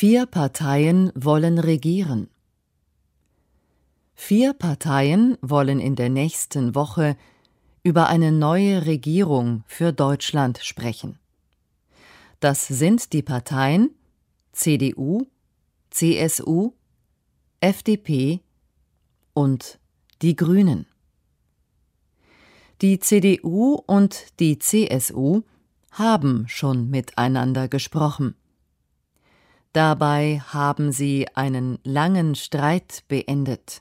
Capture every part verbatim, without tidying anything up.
Vier Parteien wollen regieren. Vier Parteien wollen in der nächsten Woche über eine neue Regierung für Deutschland sprechen. Das sind die Parteien C D U, C S U, F D P und die Grünen. Die C D U und die C S U haben schon miteinander gesprochen. Dabei haben sie einen langen Streit beendet.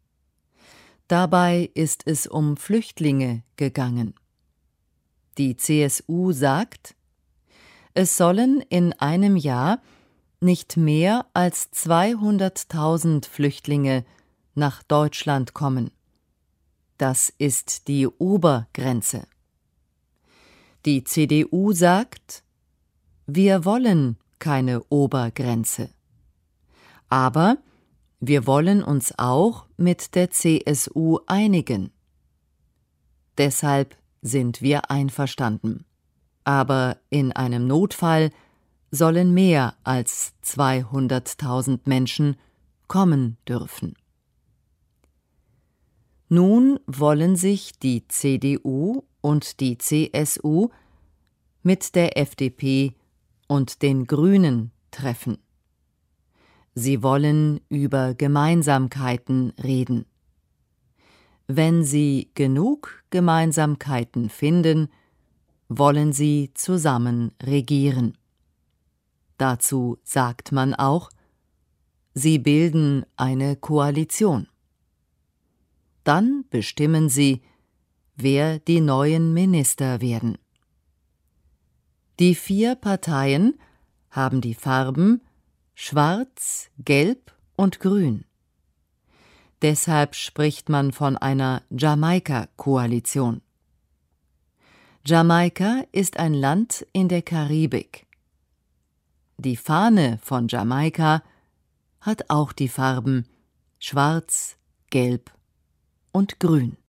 Dabei ist es um Flüchtlinge gegangen. Die C S U sagt, es sollen in einem Jahr nicht mehr als zweihunderttausend Flüchtlinge nach Deutschland kommen. Das ist die Obergrenze. Die C D U sagt, wir wollen keine Obergrenze. Aber wir wollen uns auch mit der C S U einigen. Deshalb sind wir einverstanden. Aber in einem Notfall sollen mehr als zweihunderttausend Menschen kommen dürfen. Nun wollen sich die C D U und die C S U mit der F D P und den Grünen treffen. Sie wollen über Gemeinsamkeiten reden. Wenn sie genug Gemeinsamkeiten finden, wollen sie zusammen regieren. Dazu sagt man auch, sie bilden eine Koalition. Dann bestimmen sie, wer die neuen Minister werden. Die vier Parteien haben die Farben Schwarz, Gelb und Grün. Deshalb spricht man von einer Jamaika-Koalition. Jamaika ist ein Land in der Karibik. Die Fahne von Jamaika hat auch die Farben Schwarz, Gelb und Grün.